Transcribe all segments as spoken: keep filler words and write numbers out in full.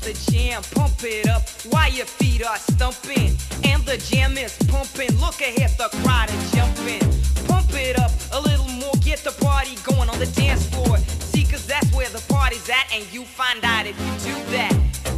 the jam, pump it up while your feet are stumping. And the jam is pumping, look ahead, the crowd is jumping. Pump it up a little more, get the party going on the dance floor. See, cause that's where the party's at, and you find out if you do that.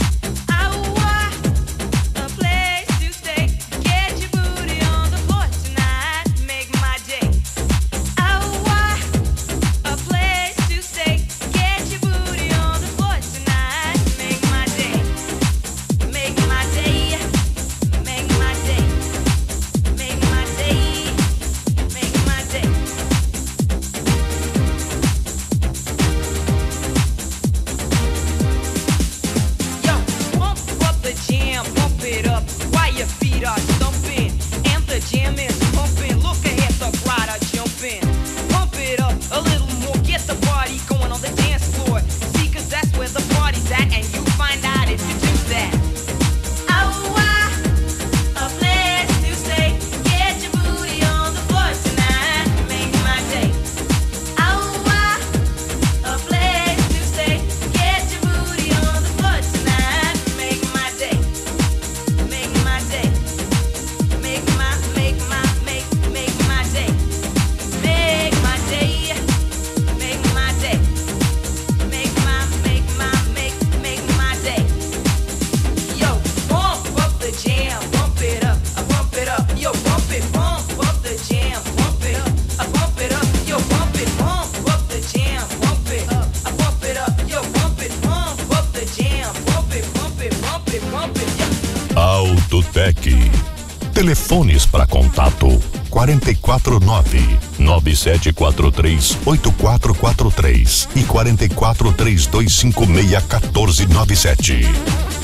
Autotec. Telefones para contato quatro quatro nove, nove sete quatro três, oito quatro quatro três e quatro quatro três dois cinco seis um quatro nove sete.